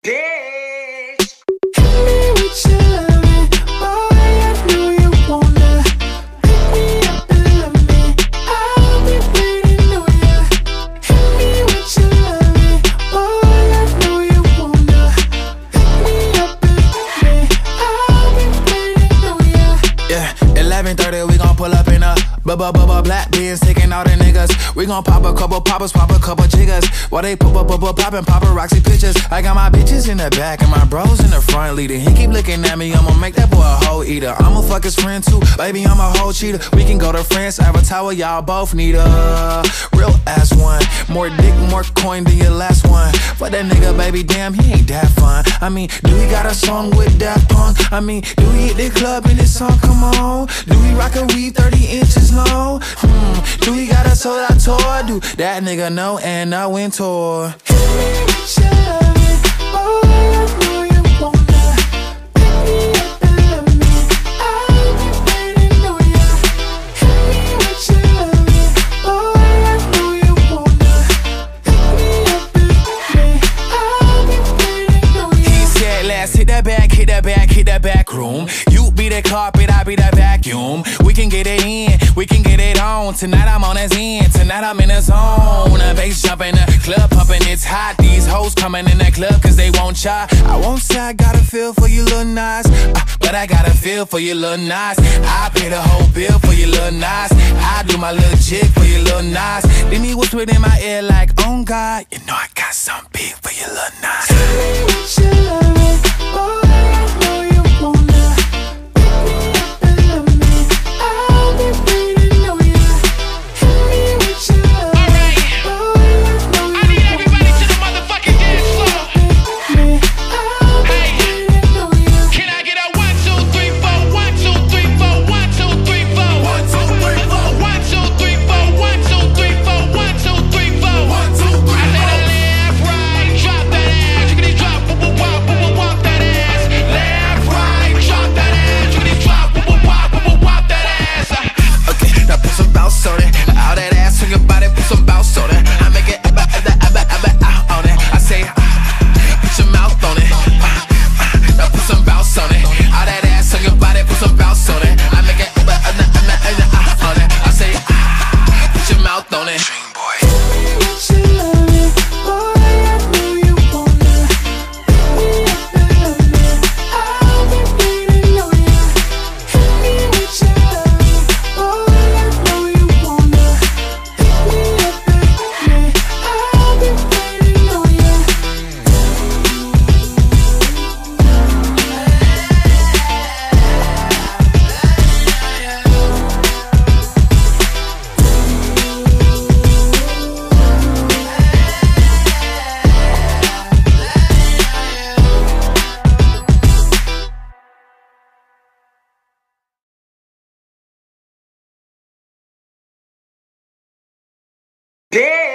Bitch. Hit me with your loving, boy, I know you wanna pick me up and love me. I'll be waiting on ya. Hit me with your loving, boy, I know you wanna pick me up and love me. I'll be waiting on ya. Yeah, 11:30, we gon' pull up in a black beans, taking all the niggas. We gon' pop a couple poppers, pop a couple jiggers. While they poppin' paparazzi pictures. I got my bitches in the back and my bros in the front leading. He keep looking at me, I'ma make that boy a hoe eater. I'ma fuck his friend too, baby, I'm a whole cheater. We can go to France, Avatar, y'all both need a real ass one. More dick, more coin than your last one. Fuck that nigga, baby, damn, he ain't that fun. I mean, do he got a song with Daft Punk? I mean, do he hit the club in this song? Come on. Do he rock a weave 30 inches long? Do he got a sold out tour? Do that nigga know and I went tour? Hit me with your loving, boy, I know you wanna pick me up and love me. I'll be waiting on ya. Hit me with your loving, boy, I know you wanna pick me up and love me. I'll be waiting on ya. He said, let's hit that back room. You be the carpet, I be the vacuum. We can get it in, we can get it on. Tonight I'm on his end, tonight I'm in the zone. A bass jumping, the club pumping, it's hot. These hoes coming in the club cause they won't try. I won't say I got a feel for you little Nas, but I got a feel for you little Nas. I pay the whole bill for you little Nas. I do my little jig for you little Nas. Then he whisper in my ear like, oh God, you know I got something big for you little Nas. Hit me with your loving, boy, I know you wanna pick me up and love me. I'll be waiting on ya. Hit me with your loving, boy, I know you I need everybody to the motherfucking dance floor. wanna pick me. I'll be waiting on ya. Can I get a 1, 2, 3, 4? 1, 2, 3, 4. 1, 2, 3, 4. 1, 2, 3, 4. 1, 2, 3, 4. 1, 2, 3, 4. 1, 2, 3, 4. 1, 2, 3, 4. I said left, right, drop that ass. Jiggity drop, wop that ass. Left, right, drop that ass. Jiggity drop, wop that ass. Okay, now put some bounce on it. All that ass on your body, put some bounce on it. I make it out on it. I say, put your mouth on it. Now put some bounce on it. All that ass on your body, put some bounce on it. I make it out on it. I say, put your mouth on it. Dream boy. Hit me with your loving, boy, I know you wanna pick me up and love me. I'll be waiting on ya. Hit me with your loving, boy, I know you wanna pick me up and love me. I'll be waiting on ya. Bitch.